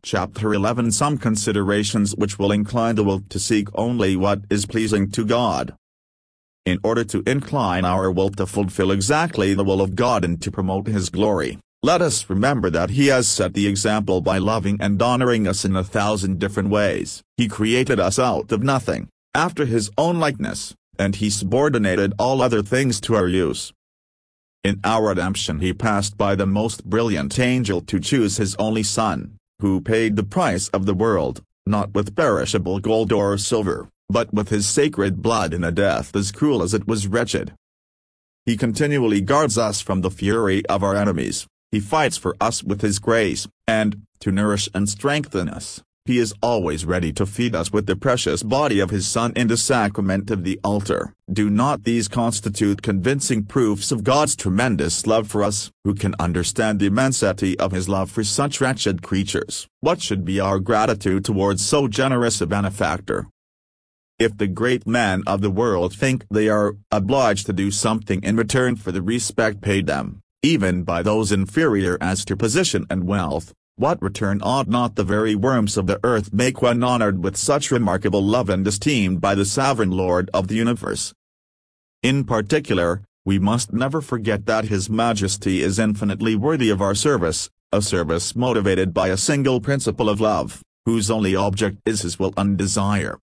Chapter 11 Some considerations which will incline the will to seek only what is pleasing to God. In order to incline our will to fulfill exactly the will of God and to promote His glory, let us remember that He has set the example by loving and honoring us in 1,000 different ways. He created us out of nothing, after His own likeness, and He subordinated all other things to our use. In our redemption He passed by the most brilliant angel to choose His only Son, who paid the price of the world, not with perishable gold or silver, but with His sacred blood in a death as cruel as it was wretched. He continually guards us from the fury of our enemies. He fights for us with His grace, and, to nourish and strengthen us, He is always ready to feed us with the precious body of His Son in the sacrament of the altar. Do not these constitute convincing proofs of God's tremendous love for us? Who can understand the immensity of His love for such wretched creatures? What should be our gratitude towards so generous a benefactor? If the great men of the world think they are obliged to do something in return for the respect paid them, even by those inferior as to position and wealth, what return ought not the very worms of the earth make when honored with such remarkable love and esteemed by the sovereign Lord of the universe? In particular, we must never forget that His Majesty is infinitely worthy of our service, a service motivated by a single principle of love, whose only object is His will and desire.